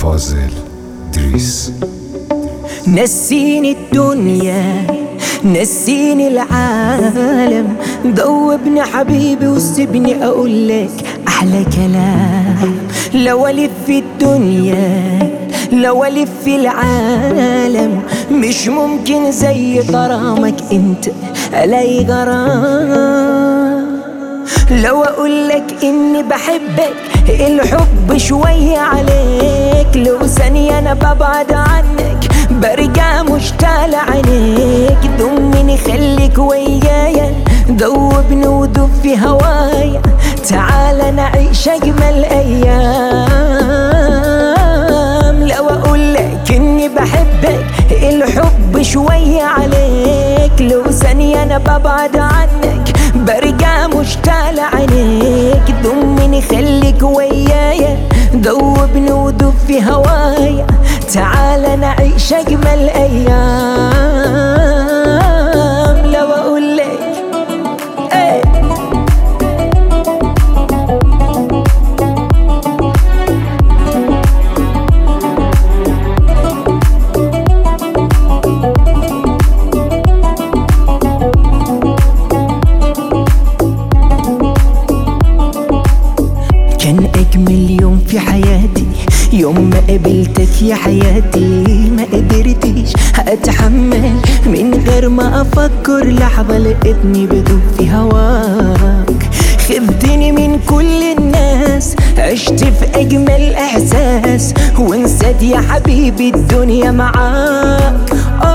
فاضل دريس. نسيني الدنيا نسيني العالم، ذوبني حبيبي وسيبني اقول لك احلى كلام. لو الف في الدنيا لو الف في العالم، مش ممكن زي غرامك انت الاقي غرام. لو اقول لك اني بحبك الحب شوية عليك، لو ثانية انا ببعد عنك برجع مشتاق لعينيك. ضمني خليك ويايا، ذوبني ودوب في هوايا، تعال نعيش اجمل ايام. لو اقول لك اني بحبك الحب شوية عليك، لو ثانية انا ببعد عنك برجع مشتاق لعينيك. ضمني خليك ويايا، ذوبني ودوب في هوايا، تعال نعيش اجمل ايام. لو اقول لك كان أجمل يوم في حياتي يوم ما قابلتك يا حياتي. ما قدرتش أتحمل من غير ما أفكر لحظة، لقيتني بدوب في هواك. خدتني من كل الناس، عشت في أجمل إحساس، ونسيت يا حبيبي الدنيا معاك.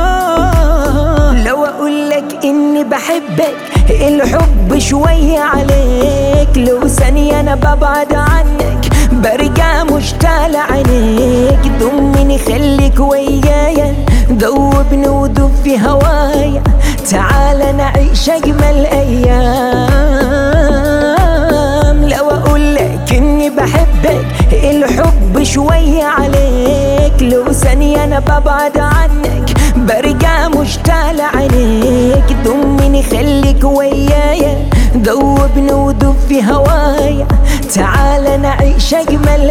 لو أقول لك إني بحبك الحب شوية عليك، لو ثانية أنا ببعد عنك برجع مشتاق لعينيك. ضمني خليك ويايا، ذوبني ودوب في هوايا، تعال نعيش أجمل أيام. لو أقول لك إني بحبك الحب شوية عليك، لو ثانية أنا ببعد عنك برجع مشتاق لعينيك. ضمني خليك ويايا، ذوبني ودوب في هوايا، تعال نعيش أجمل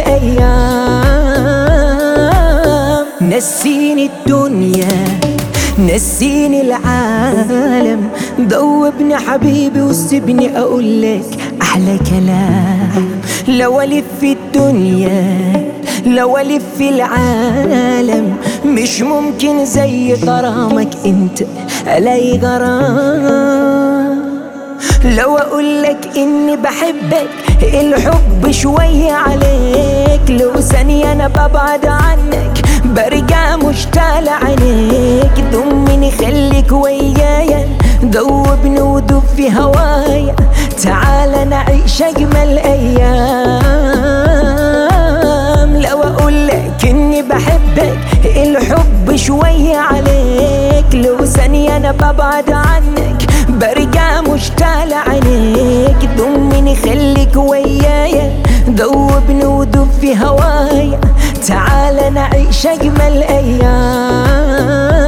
أيام. نسيني الدنيا نسيني العالم، ذوبني حبيبي وسيبني أقول لك أحلى كلام. لو ألف في الدنيا لو ألف في العالم، مش ممكن زي غرامك انت الاقي غرام. لو اقول لك اني بحبك الحب شوية عليك، لو ثانية انا ببعد عنك برجع مشتاق لعينيك. ضمني خليك ويايا، ذوبني ودوب في هوايا، تعال نعيش اجمل ايام. لو اقول لك اني بحبك الحب شوية عليك، لو ثانية انا ببعد عنك برجع مشتاق لعينيك. ضمني خليك ويايا، ذوبني ودوب في هوايا، تعال نعيش اجمل ايام.